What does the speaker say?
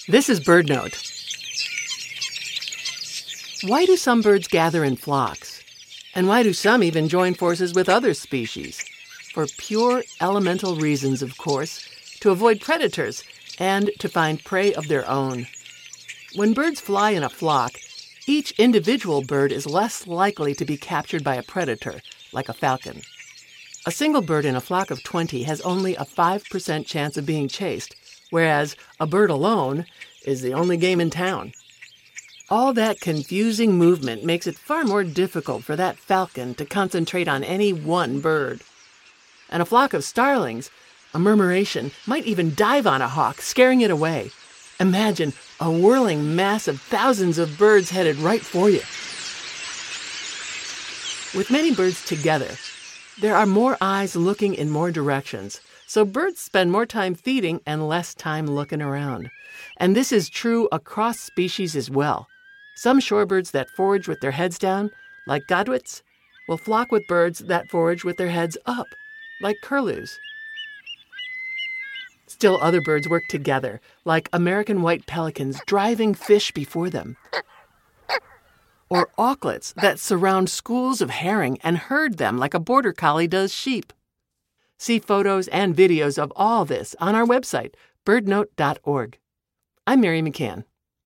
This is BirdNote. Why do some birds gather in flocks? And why do some even join forces with other species? For pure elemental reasons, of course, to avoid predators and to find prey of their own. When birds fly in a flock, each individual bird is less likely to be captured by a predator, like a falcon. A single bird in a flock of 20 has only a 5% chance of being chased, whereas a bird alone is the only game in town. All that confusing movement makes it far more difficult for that falcon to concentrate on any one bird. And a flock of starlings, a murmuration, might even dive on a hawk, scaring it away. Imagine a whirling mass of thousands of birds headed right for you. With many birds together, there are more eyes looking in more directions, so birds spend more time feeding and less time looking around. And this is true across species as well. Some shorebirds that forage with their heads down, like godwits, will flock with birds that forage with their heads up, like curlews. Still other birds work together, like American white pelicans driving fish before them. Or auklets that surround schools of herring and herd them like a border collie does sheep. See photos and videos of all this on our website, birdnote.org. I'm Mary McCann.